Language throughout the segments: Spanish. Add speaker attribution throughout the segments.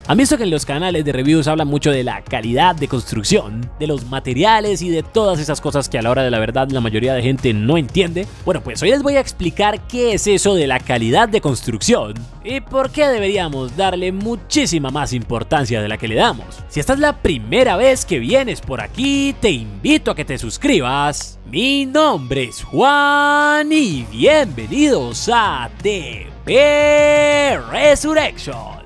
Speaker 1: Han visto que en los canales de reviews hablan mucho de la calidad de construcción, de los materiales y de todas esas cosas que a la hora de la verdad la mayoría de gente no entiende. Bueno, pues hoy les voy a explicar qué es eso de la calidad de construcción y por qué deberíamos darle muchísima más importancia de la que le damos. Si esta es la primera vez que vienes por aquí, te invito a que te suscribas. Mi nombre es Juan y bienvenidos a TP Resurrection.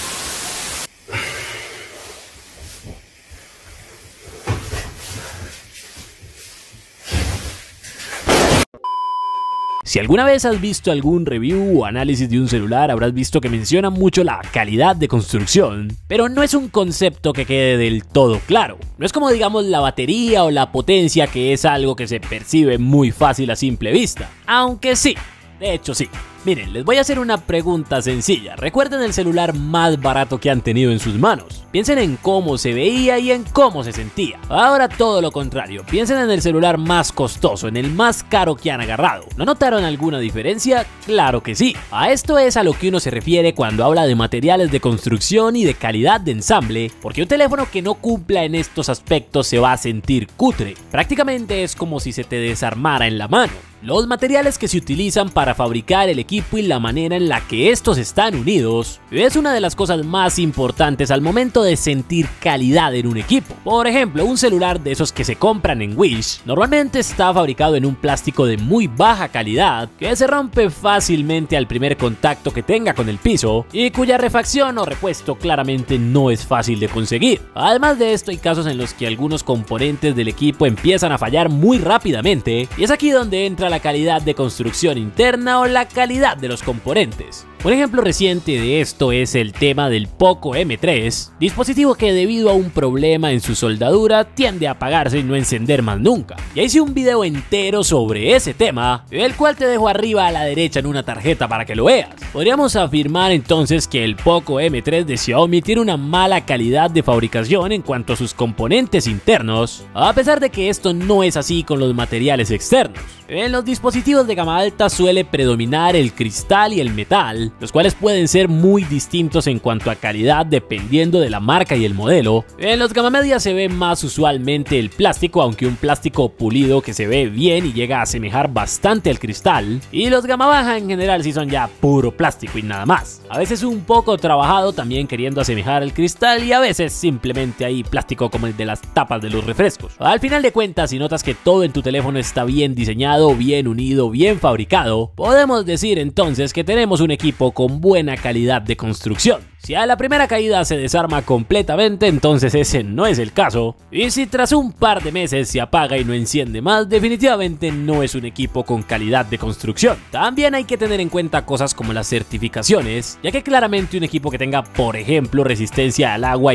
Speaker 1: Si alguna vez has visto algún review o análisis de un celular, habrás visto que menciona mucho la calidad de construcción, pero no es un concepto que quede del todo claro. No es como digamos la batería o la potencia, que es algo que se percibe muy fácil a simple vista, aunque sí, de hecho sí. Miren, les voy a hacer una pregunta sencilla. Recuerden el celular más barato que han tenido en sus manos. Piensen en cómo se veía y en cómo se sentía. Ahora todo lo contrario. Piensen en el celular más costoso, en el más caro que han agarrado. ¿No notaron alguna diferencia? Claro que sí. A esto es a lo que uno se refiere cuando habla de materiales de construcción y de calidad de ensamble, porque un teléfono que no cumpla en estos aspectos se va a sentir cutre. Prácticamente es como si se te desarmara en la mano. Los materiales que se utilizan para fabricar el equipo y la manera en la que estos están unidos es una de las cosas más importantes al momento de sentir calidad en un equipo. Por ejemplo, un celular de esos que se compran en Wish normalmente está fabricado en un plástico de muy baja calidad que se rompe fácilmente al primer contacto que tenga con el piso y cuya refacción o repuesto claramente no es fácil de conseguir. Además de esto, hay casos en los que algunos componentes del equipo empiezan a fallar muy rápidamente y es aquí donde entra la calidad de construcción interna o la calidad de los componentes. Un ejemplo reciente de esto es el tema del Poco M3, dispositivo que debido a un problema en su soldadura tiende a apagarse y no encender más nunca. Ya hice un video entero sobre ese tema, el cual te dejo arriba a la derecha en una tarjeta para que lo veas. Podríamos afirmar entonces que el Poco M3 de Xiaomi tiene una mala calidad de fabricación en cuanto a sus componentes internos, a pesar de que esto no es así con los materiales externos. En los dispositivos de gama alta suele predominar el cristal y el metal, los cuales pueden ser muy distintos en cuanto a calidad dependiendo de la marca y el modelo. En los gama media se ve más usualmente el plástico, aunque un plástico pulido que se ve bien y llega a asemejar bastante al cristal, y los gama baja en general sí son ya puro plástico y nada más. A veces un poco trabajado también queriendo asemejar al cristal y a veces simplemente hay plástico como el de las tapas de los refrescos. Al final de cuentas, si notas que todo en tu teléfono está bien diseñado, bien unido, bien fabricado, podemos decir entonces que tenemos un equipo con buena calidad de construcción. Si a la primera caída se desarma completamente, entonces ese no es el caso. Y si tras un par de meses se apaga y no enciende más, definitivamente no es un equipo con calidad de construcción. También hay que tener en cuenta cosas como las certificaciones, ya que claramente un equipo que tenga, por ejemplo, resistencia al agua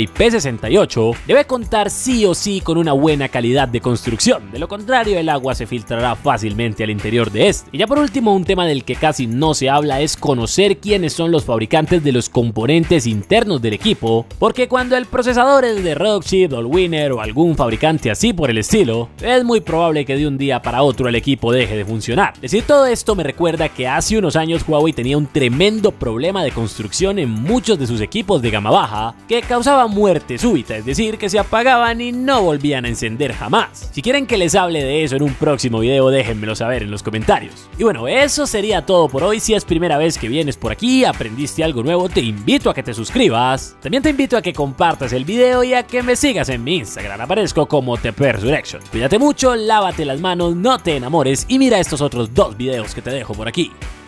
Speaker 1: IP68 debe contar sí o sí con una buena calidad de construcción. De lo contrario, el agua se filtrará fácilmente al interior de este. Y ya por último, un tema del que casi no se habla es conocer quiénes son los fabricantes de los componentes internos del equipo, porque cuando el procesador es de Rockchip, Allwinner o algún fabricante así por el estilo, es muy probable que de un día para otro el equipo deje de funcionar. Decir todo esto me recuerda que hace unos años Huawei tenía un tremendo problema de construcción en muchos de sus equipos de gama baja que causaba muerte súbita, es decir, que se apagaban y no volvían a encender jamás. Si quieren que les hable de eso en un próximo video, déjenmelo saber en los comentarios. Y bueno, eso sería todo por hoy. Si es primera vez que vienes por aquí, aprendiste algo nuevo, te invito a que te suscribas. También te invito a que compartas el video y a que me sigas en mi Instagram. Aparezco como TP Resurrection. Cuídate mucho, lávate las manos, no te enamores y mira estos otros dos videos que te dejo por aquí.